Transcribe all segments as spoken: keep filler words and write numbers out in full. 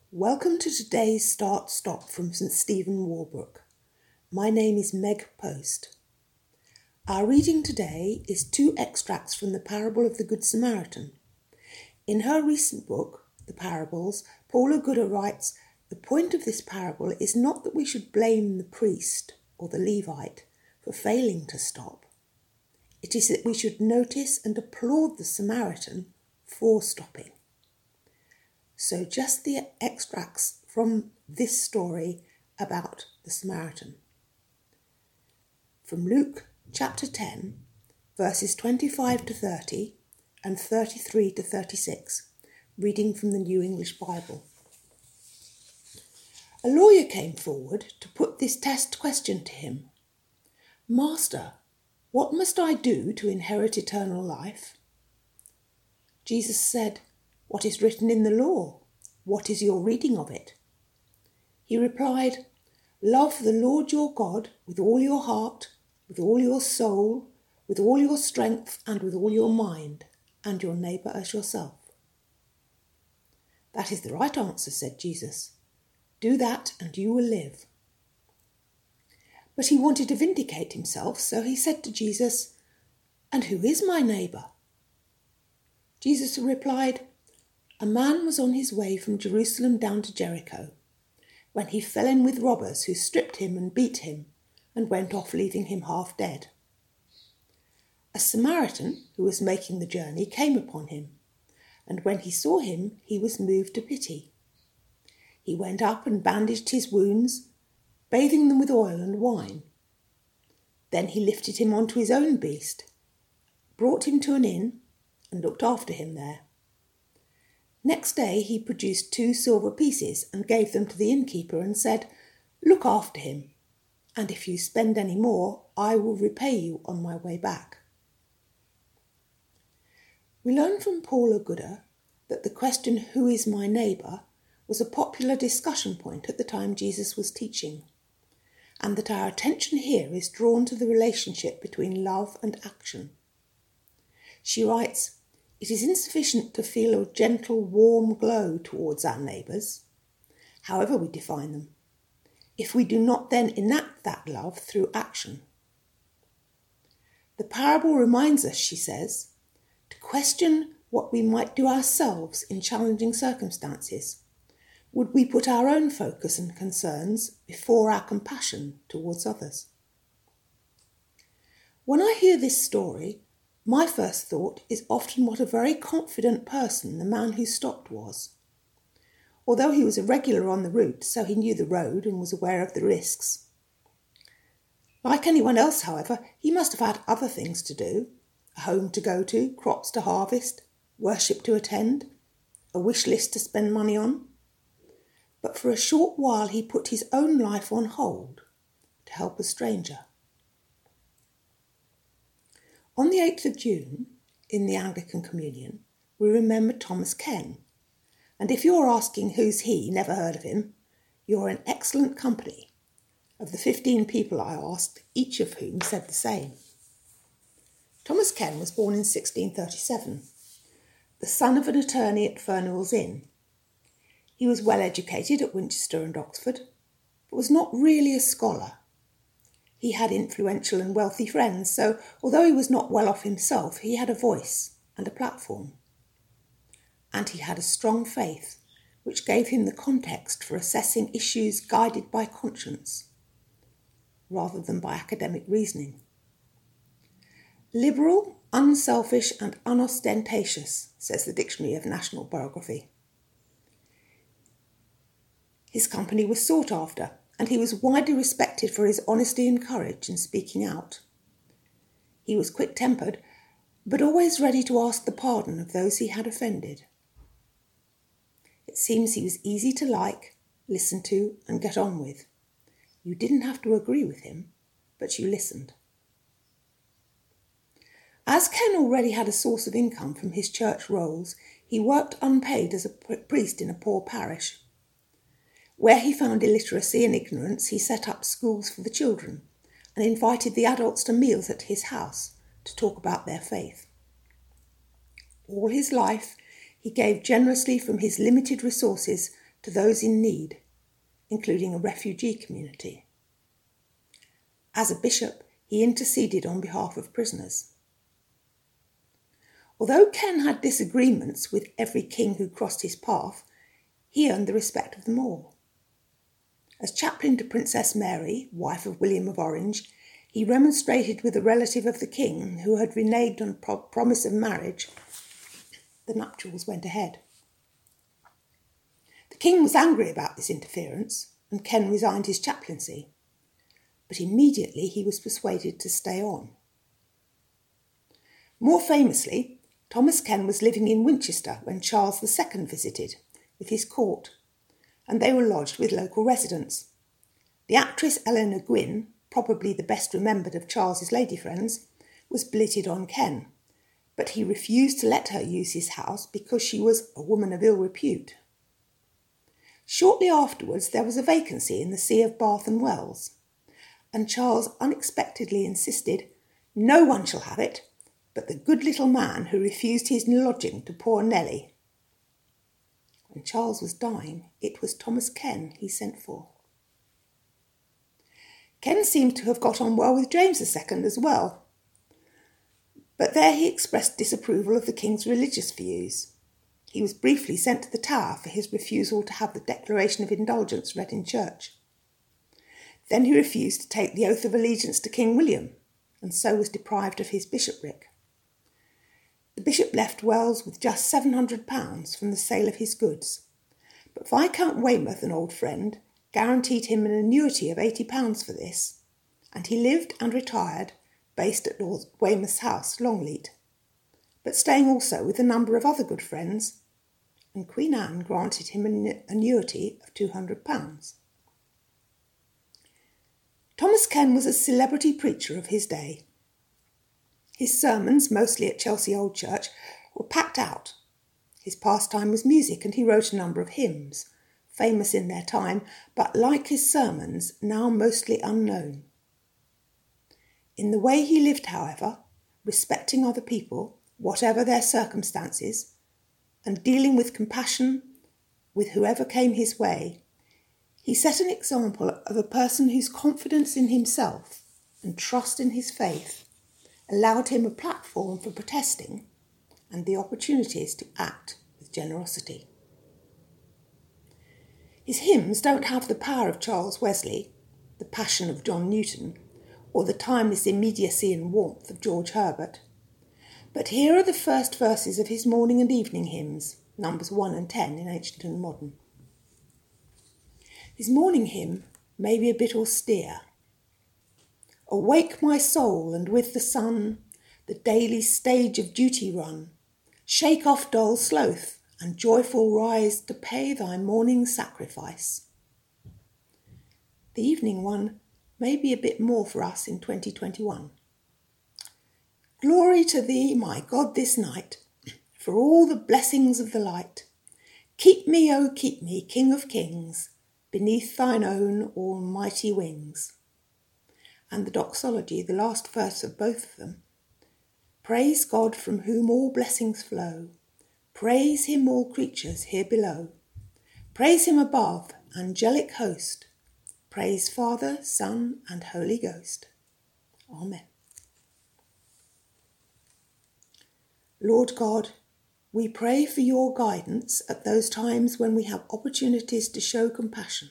Welcome to today's Start Stop from St Stephen Walbrook. My name is Meg Post. Our reading today is two extracts from the parable of the Good Samaritan. In her recent book, The Parables, Paula Gooder writes, the point of this parable is not that we should blame the priest or the Levite for failing to stop. It is that we should notice and applaud the Samaritan for stopping. So just the extracts from this story about the Samaritan. From Luke chapter ten, verses twenty-five to thirty and thirty-three to thirty-six, reading from the New English Bible. A lawyer came forward to put this test question to him. Master, what must I do to inherit eternal life? Jesus said, What is written in the law? What is your reading of it? He replied, Love the Lord your God with all your heart, with all your soul, with all your strength, and with all your mind, and your neighbour as yourself. That is the right answer, said Jesus. Do that and you will live. But he wanted to vindicate himself, so he said to Jesus, And who is my neighbour? Jesus replied, A man was on his way from Jerusalem down to Jericho, when he fell in with robbers who stripped him and beat him, and went off leaving him half dead. A Samaritan who was making the journey came upon him, and when he saw him, he was moved to pity. He went up and bandaged his wounds, bathing them with oil and wine. Then he lifted him onto his own beast, brought him to an inn, and looked after him there. Next day he produced two silver pieces and gave them to the innkeeper and said, Look after him, and if you spend any more, I will repay you on my way back. We learn from Paula Gooder that the question, Who is my neighbour, was a popular discussion point at the time Jesus was teaching, and that our attention here is drawn to the relationship between love and action. She writes, It is insufficient to feel a gentle, warm glow towards our neighbours, however we define them, if we do not then enact that love through action. The parable reminds us, she says, to question what we might do ourselves in challenging circumstances. Would we put our own focus and concerns before our compassion towards others? When I hear this story, my first thought is often what a very confident person the man who stopped was. Although he was a regular on the route, so he knew the road and was aware of the risks. Like anyone else, however, he must have had other things to do, a home to go to, crops to harvest, worship to attend, a wish list to spend money on. But for a short while he put his own life on hold to help a stranger. On the eighth of June, in the Anglican Communion, we remember Thomas Ken. And if you're asking who's he, never heard of him, you're in excellent company. Of the fifteen people I asked, each of whom said the same. Thomas Ken was born in sixteen thirty-seven, the son of an attorney at Fernewell's Inn. He was well educated at Winchester and Oxford, but was not really a scholar. He had influential and wealthy friends, so although he was not well off himself, he had a voice and a platform. And he had a strong faith, which gave him the context for assessing issues guided by conscience, rather than by academic reasoning. Liberal, unselfish and unostentatious, says the Dictionary of National Biography. His company was sought after, and he was widely respected for his honesty and courage in speaking out. He was quick-tempered, but always ready to ask the pardon of those he had offended. It seems he was easy to like, listen to, and get on with. You didn't have to agree with him, but you listened. As Ken already had a source of income from his church rolls, he worked unpaid as a priest in a poor parish. Where he found illiteracy and ignorance, he set up schools for the children and invited the adults to meals at his house to talk about their faith. All his life, he gave generously from his limited resources to those in need, including a refugee community. As a bishop, he interceded on behalf of prisoners. Although Ken had disagreements with every king who crossed his path, he earned the respect of them all. As chaplain to Princess Mary, wife of William of Orange, he remonstrated with a relative of the king who had reneged on pro- promise of marriage. The nuptials went ahead. The king was angry about this interference, and Ken resigned his chaplaincy. But immediately he was persuaded to stay on. More famously, Thomas Ken was living in Winchester when Charles the Second visited, with his court, and they were lodged with local residents. The actress Eleanor Gwynn, probably the best remembered of Charles's lady friends, was blitted on Ken, but he refused to let her use his house because she was a woman of ill repute. Shortly afterwards there was a vacancy in the See of Bath and Wells, and Charles unexpectedly insisted, "No one shall have it, but the good little man who refused his lodging to poor Nellie." When Charles was dying, it was Thomas Ken he sent for. Ken seemed to have got on well with James the Second as well, but there he expressed disapproval of the king's religious views. He was briefly sent to the Tower for his refusal to have the Declaration of Indulgence read in church. Then he refused to take the oath of allegiance to King William, and so was deprived of his bishopric. The bishop left Wells with just seven hundred pounds from the sale of his goods, but Viscount Weymouth, an old friend, guaranteed him an annuity of eighty pounds for this, and he lived and retired based at Lord Weymouth's house, Longleat, but staying also with a number of other good friends, and Queen Anne granted him an annuity of two hundred pounds. Thomas Ken was a celebrity preacher of his day. His sermons, mostly at Chelsea Old Church, were packed out. His pastime was music, and he wrote a number of hymns, famous in their time, but like his sermons, now mostly unknown. In the way he lived, however, respecting other people, whatever their circumstances, and dealing with compassion with whoever came his way, he set an example of a person whose confidence in himself and trust in his faith allowed him a platform for protesting and the opportunities to act with generosity. His hymns don't have the power of Charles Wesley, the passion of John Newton, or the timeless immediacy and warmth of George Herbert. But here are the first verses of his morning and evening hymns, numbers one and ten in Ancient and Modern. His morning hymn may be a bit austere. Awake my soul, and with the sun the daily stage of duty run. Shake off dull sloth, and joyful rise to pay thy morning sacrifice. The evening one may be a bit more for us in twenty twenty-one. Glory to thee, my God, this night, for all the blessings of the light. Keep me, O keep me, King of kings, beneath thine own almighty wings. And the doxology, the last verse of both of them. Praise God from whom all blessings flow. Praise him, all creatures here below. Praise him above, angelic host. Praise Father, Son, and Holy Ghost. Amen. Lord God, we pray for your guidance at those times when we have opportunities to show compassion.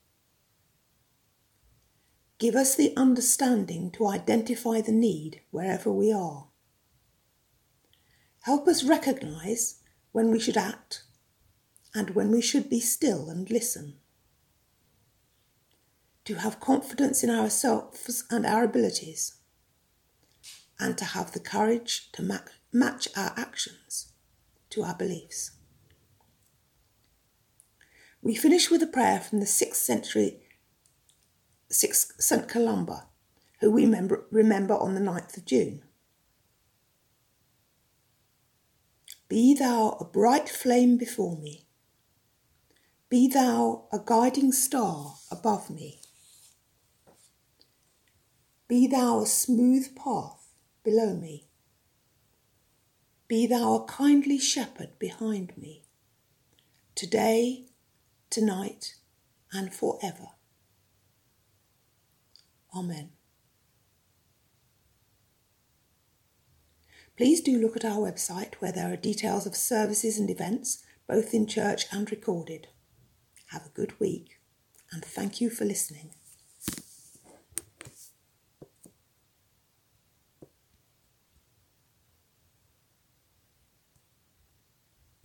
Give us the understanding to identify the need wherever we are. Help us recognise when we should act and when we should be still and listen. To have confidence in ourselves and our abilities, and to have the courage to ma- match our actions to our beliefs. We finish with a prayer from the sixth century sixth Saint Columba, who we remember, remember on the ninth of June. Be thou a bright flame before me. Be thou a guiding star above me. Be thou a smooth path below me. Be thou a kindly shepherd behind me, today tonight, and forever. Amen. Please do look at our website where there are details of services and events, both in church and recorded. Have a good week, and thank you for listening.